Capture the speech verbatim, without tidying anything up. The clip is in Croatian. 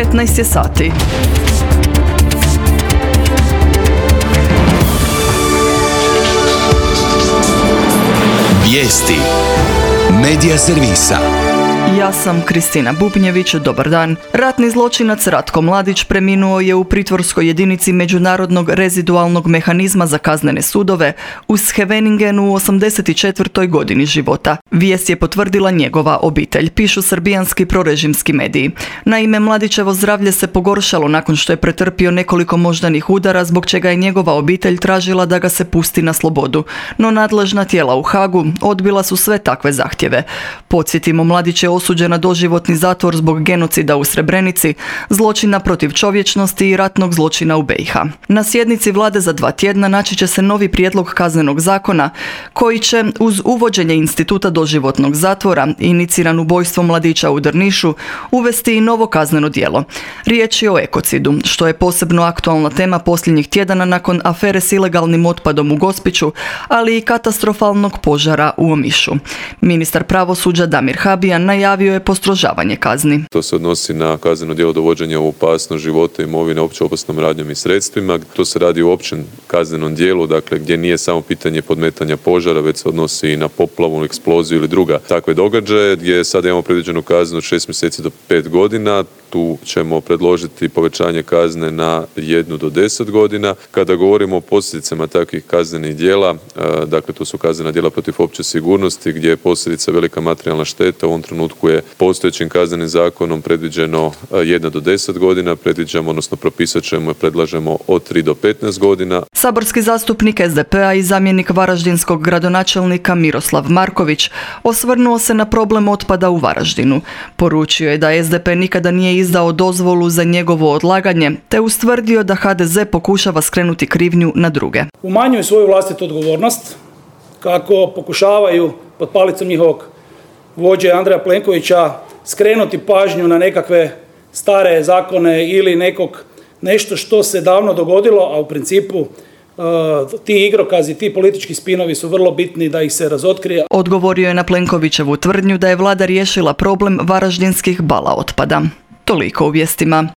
petnaest je sati. Vijesti Medija servisa. Ja sam Kristina Bubnjević, dobar dan. Ratni zločinac Ratko Mladić preminuo je u pritvorskoj jedinici Međunarodnog rezidualnog mehanizma za kaznene sudove u Scheveningenu u osamdeset četvrtoj godini života. Vijest je potvrdila njegova obitelj, pišu srbijanski prorežimski mediji. Naime, Mladićevo zdravlje se pogoršalo nakon što je pretrpio nekoliko moždanih udara, zbog čega je njegova obitelj tražila da ga se pusti na slobodu. No nadležna tijela u Hagu odbila su sve takve zahtjeve. Podsjetimo, Mladić je osuđen na doživotni zatvor zbog genocida u Srebrenici, zločina protiv čovječnosti i ratnog zločina u B i H. Na sjednici vlade za dva tjedna naći će se novi prijedlog kaznenog zakona koji će uz uvođenje instituta doživotnog zatvora, iniciran ubojstvom mladića u Drnišu, uvesti i novo kazneno djelo. Riječ je o ekocidu, što je posebno aktualna tema posljednjih tjedana nakon afere s ilegalnim otpadom u Gospiću, ali i katastrofalnog požara u Omišu. Ministar pravosuđa Damir Habijan najavio je postrožavanje kazni. To se odnosi na kazneno djelo dovođenja u opasnost života, imovine, opće opasnom radnjom i sredstvima. To se radi u općem kaznenom djelu, dakle gdje nije samo pitanje podmetanja požara, već se odnosi i na poplavu, eksploziju ili druga takve događaje, gdje sada imamo predviđenu kaznu od šest mjeseci do pet godina. Tu ćemo predložiti povećanje kazne na jednu do deset godina. Kada govorimo o posljedicama takvih kaznenih djela, dakle to su kaznena djela protiv opće sigurnosti gdje je posljedica velika materijalna šteta. U ovom trenutku je postojećim kaznenim zakonom predviđeno jedna do deset godina, predviđamo, odnosno propisat ćemo i predlažemo od tri do petnaest godina. Saborski zastupnik S D P-a i zamjenik varaždinskog gradonačelnika Miroslav Marković osvrnuo se na problem otpada u Varaždinu. Poručio je da S D P nikada nije izdao dozvolu za njegovo odlaganje, te ustvrdio da H D Z pokušava skrenuti krivnju na druge. Umanjuju svoju vlastitu odgovornost kako pokušavaju pod palicom njihovog vođe Andreja Plenkovića skrenuti pažnju na nekakve stare zakone ili nekog nešto što se davno dogodilo, a u principu Uh, ti igrokazi, ti politički spinovi su vrlo bitni da ih se razotkrije. Odgovorio je na Plenkovićevu tvrdnju da je vlada riješila problem varaždinskih bala otpada. Toliko u vijestima.